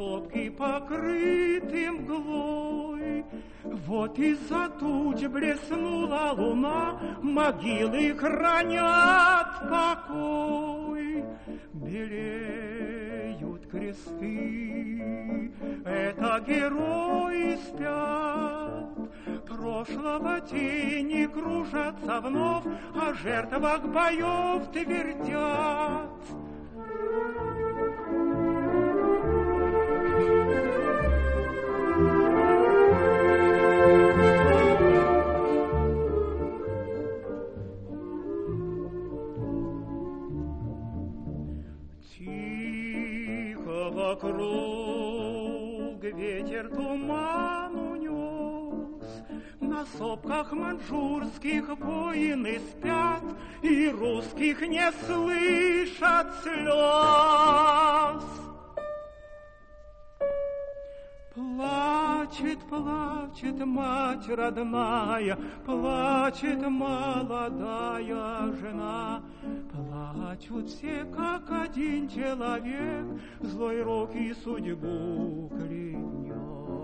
сопки покрыты мглой. Вот из-за туч блеснула луна, могилы хранят покой. Белеют кресты, это герои спят. Прошлого тени кружатся вновь, о жертвах боев твердят. Тихо вокруг ветер туман унес, на сопках маньчжурских воины спят, и русских не слышат слез. Плачет, плачет мать родная, плачет молодая жена. Плачут все, как один человек, злой рок и судьбу клянет.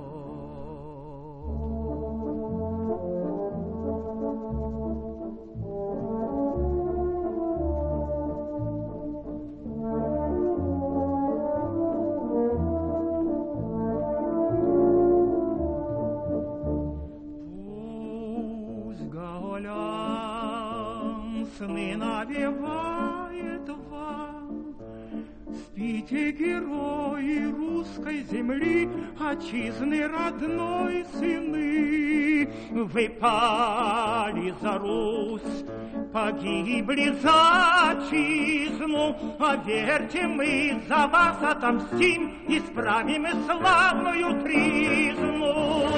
Сны навевает вам, спите, герои русской земли, отчизны родной сыны. Вы пали за Русь, погибли за отчизну, а верьте, мы за вас отомстим, исправим славную тризну.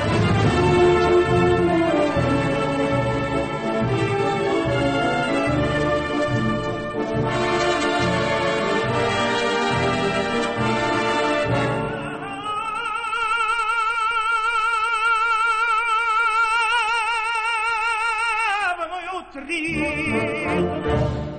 Три